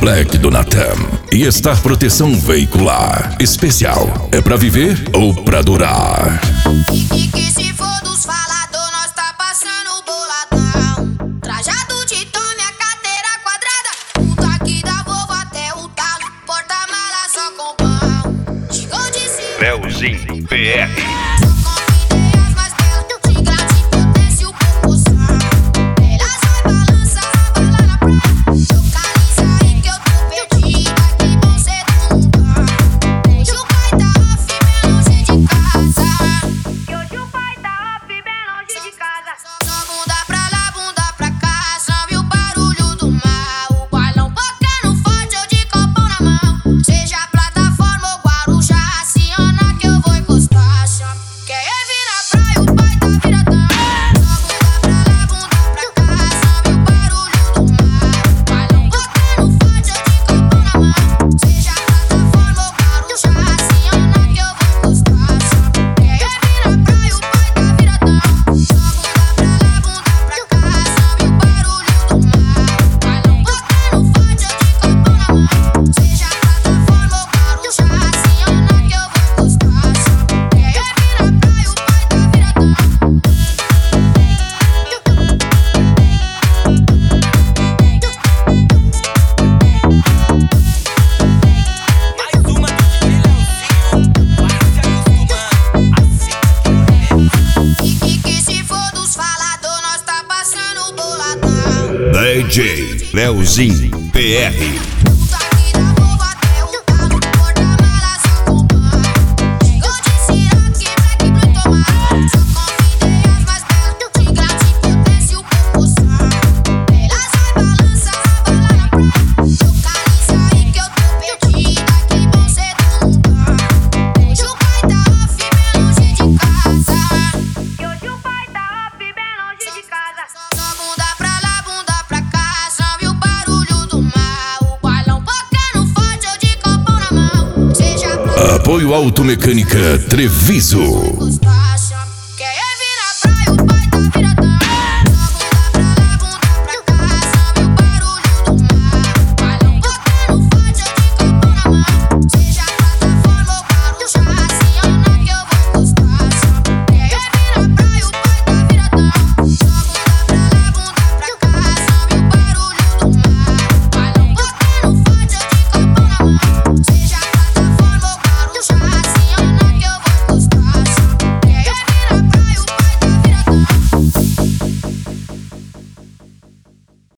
Black do Natam e Star Proteção Veicular. Especial, é pra viver ou pra durar? E que se for dos falador, nós tá passando boladão. Trajado de Tony, a cadeira quadrada. O toque da Volvo até o talo. Porta-mala só com pão. Chegou de cima. Leozinho PR. DJ Leozinho PR. Apoio Automecânica Treviso.